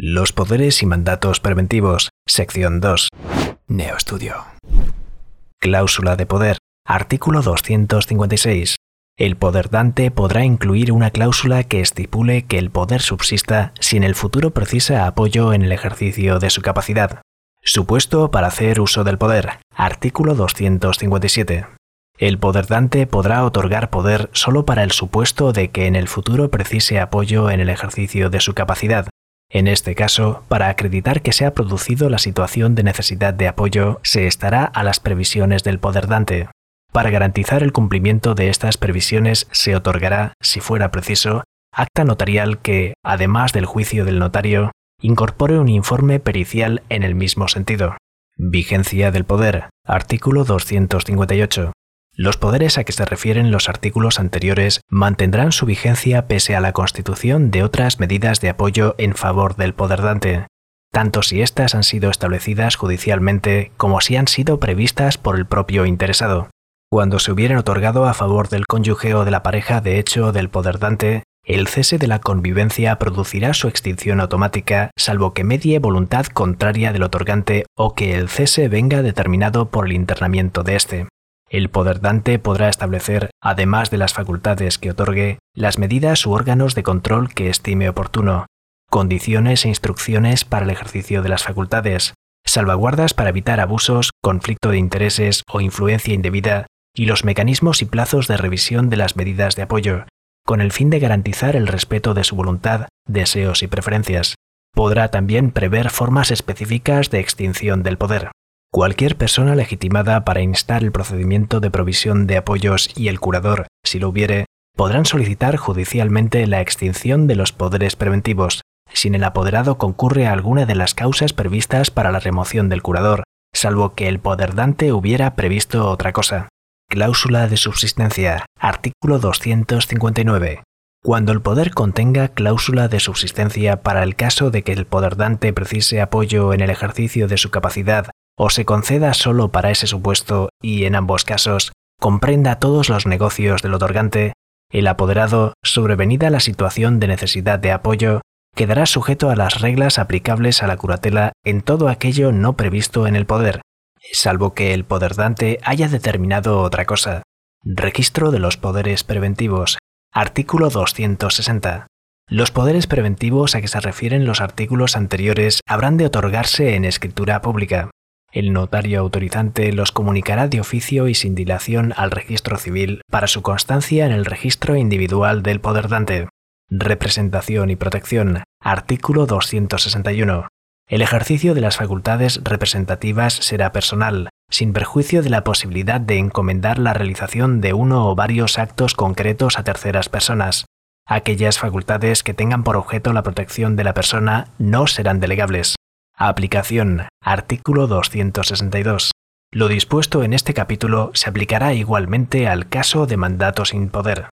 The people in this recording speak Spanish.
Los poderes y mandatos preventivos, sección 2. NeoStudio. Cláusula de poder, artículo 256. El poder dante podrá incluir una cláusula que estipule que el poder subsista si en el futuro precisa apoyo en el ejercicio de su capacidad. Supuesto para hacer uso del poder, artículo 257. El poder dante podrá otorgar poder solo para el supuesto de que en el futuro precise apoyo en el ejercicio de su capacidad. En este caso, para acreditar que se ha producido la situación de necesidad de apoyo, se estará a las previsiones del poder dante. Para garantizar el cumplimiento de estas previsiones, se otorgará, si fuera preciso, acta notarial que, además del juicio del notario, incorpore un informe pericial en el mismo sentido. Vigencia del poder, artículo 258. Los poderes a que se refieren los artículos anteriores mantendrán su vigencia pese a la constitución de otras medidas de apoyo en favor del poder dante, tanto si éstas han sido establecidas judicialmente como si han sido previstas por el propio interesado. Cuando se hubieran otorgado a favor del cónyuge o de la pareja de hecho del poder dante, el cese de la convivencia producirá su extinción automática, salvo que medie voluntad contraria del otorgante o que el cese venga determinado por el internamiento de éste. El poder dante podrá establecer, además de las facultades que otorgue, las medidas u órganos de control que estime oportuno, condiciones e instrucciones para el ejercicio de las facultades, salvaguardas para evitar abusos, conflicto de intereses o influencia indebida, y los mecanismos y plazos de revisión de las medidas de apoyo, con el fin de garantizar el respeto de su voluntad, deseos y preferencias. Podrá también prever formas específicas de extinción del poder. Cualquier persona legitimada para instar el procedimiento de provisión de apoyos y el curador, si lo hubiere, podrán solicitar judicialmente la extinción de los poderes preventivos, si en el apoderado concurre alguna de las causas previstas para la remoción del curador, salvo que el poder dante hubiera previsto otra cosa. Cláusula de subsistencia, artículo 259. Cuando el poder contenga cláusula de subsistencia para el caso de que el poder dante precise apoyo en el ejercicio de su capacidad o se conceda solo para ese supuesto y, en ambos casos, comprenda todos los negocios del otorgante, el apoderado, sobrevenida la situación de necesidad de apoyo, quedará sujeto a las reglas aplicables a la curatela en todo aquello no previsto en el poder, salvo que el poder dante haya determinado otra cosa. Registro de los poderes preventivos. Artículo 260. Los poderes preventivos a que se refieren los artículos anteriores habrán de otorgarse en escritura pública. El notario autorizante los comunicará de oficio y sin dilación al registro civil para su constancia en el registro individual del poder dante. Representación y protección. Artículo 261. El ejercicio de las facultades representativas será personal, sin perjuicio de la posibilidad de encomendar la realización de uno o varios actos concretos a terceras personas. Aquellas facultades que tengan por objeto la protección de la persona no serán delegables. Aplicación. Artículo 262. Lo dispuesto en este capítulo se aplicará igualmente al caso de mandato sin poder.